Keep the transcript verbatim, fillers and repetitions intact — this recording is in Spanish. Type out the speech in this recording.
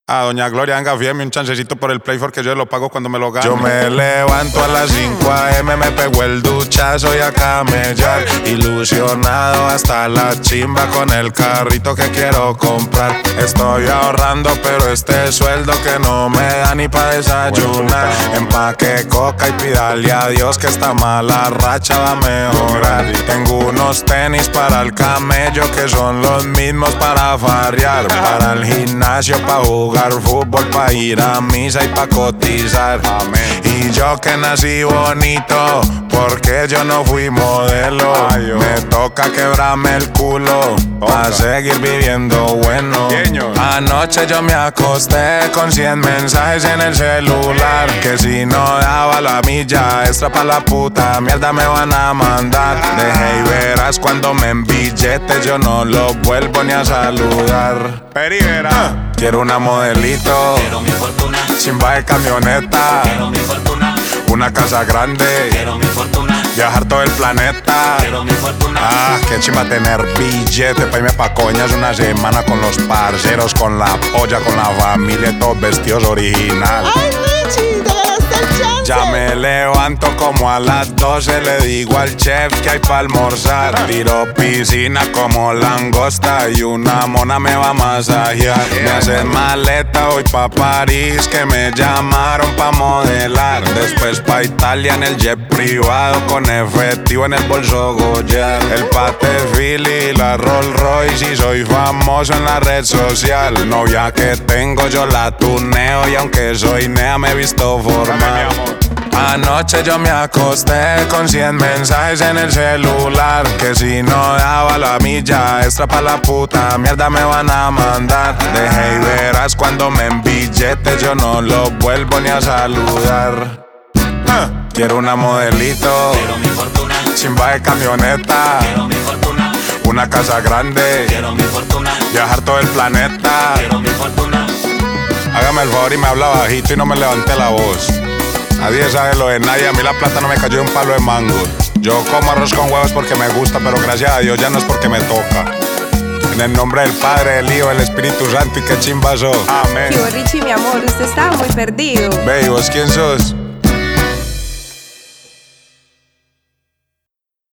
A doña Gloria, venga, fíjeme un chancecito por el Play porque yo lo pago cuando me lo gano. Yo me levanto a las cinco a eme, me pego el duchazo y a camellar. Ilusionado hasta la chimba con el carrito que quiero comprar. Estoy ahorrando, pero este sueldo que no me da ni pa' desayunar. Empaque coca y pídale a Dios que esta mala racha va a mejorar. Tengo unos tenis para el camello que son los mismos para farrear. Para el gimnasio, pa' jugar fútbol, pa' ir a misa y pa' cotizar. Amén. Y yo que nací bonito, porque yo no fui modelo. Ay, oh. Me toca quebrarme el culo pa' seguir viviendo bueno. Señor. Anoche yo me acosté con cien mensajes en el celular, que si no daba la milla extra pa' la puta mierda me van a mandar. Dejé y verás cuando me embillete yo no lo vuelvo ni a saludar. Perivera. Quiero una modelito, Quiero mi fortuna, chimba de camioneta, quiero mi fortuna, una casa grande, quiero mi fortuna, viajar todo el planeta. quiero mi fortuna. Ah, qué chimba tener billete pa' irme pa' coñas una semana con los parceros, con la polla, con la familia, todos vestidos original. Ay, Richie, te ganaste el chance. Ya me levanto como a las doce, le digo al chef que hay pa' almorzar. Tiro piscina como langosta y una mona me va a masajear. Me hacen maleta, voy pa' París, que me llamaron pa' modelar. Después pa' Italia en el jet privado, con efectivo en el bolso Goya. El pate Philly, la Rolls Royce y soy famoso en la red social. Novia que tengo yo la tuneo y aunque soy nea me he visto formal. Anoche yo me acosté con cien mensajes en el celular, que si no daba la milla extra pa' la puta mierda me van a mandar. Dejé y verás cuando me embillete yo no lo vuelvo ni a saludar. Ah, quiero una modelito, Quiero mi fortuna, chimba de camioneta, quiero mi fortuna, una casa grande, quiero mi fortuna, viajar todo el planeta. quiero mi fortuna. Hágame el favor y me habla bajito y no me levante la voz. Nadie sabe lo de nadie, a mí la plata no me cayó de un palo de mango. Yo como arroz con huevos porque me gusta, pero gracias a Dios ya no es porque me toca. En el nombre del Padre, del Hijo, del Espíritu Santo y qué chimba sos. Amén. Tío Richie, mi amor, usted estaba muy perdido. Ve, ¿y vos quién sos?